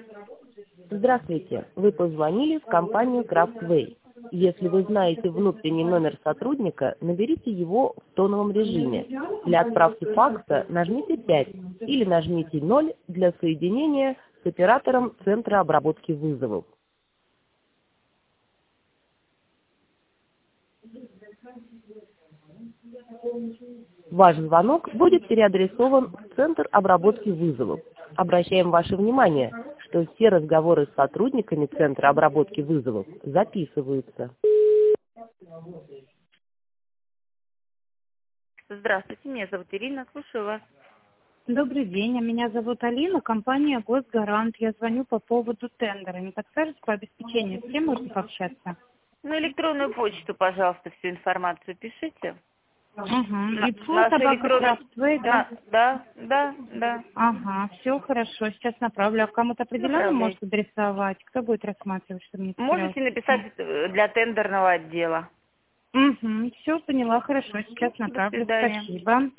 Здравствуйте, вы позвонили в компанию Craftway. Если вы знаете внутренний номер сотрудника, наберите его в тоновом режиме. Для отправки факса нажмите 5 или нажмите 0 для соединения с оператором Центра обработки вызовов. Ваш звонок будет переадресован в Центр обработки вызовов. Обращаем ваше внимание, что все разговоры с сотрудниками Центра обработки вызовов записываются. Здравствуйте, меня зовут Ирина, слушаю вас. Добрый день, меня зовут Алина, компания «Госгарант». Я звоню по поводу тендера. Не подскажете по обеспечению, с кем можно пообщаться? На электронную почту, пожалуйста, всю информацию пишите. Ага. И Нашу электронную... Craftway, да? Да. Ага, все хорошо, сейчас направлю. А кому-то определенно Направляйте. может адресовать? Кто будет рассматривать, чтобы не потерялось? Можете написать для тендерного отдела. Угу, все поняла, хорошо, сейчас До направлю. свидания. Спасибо.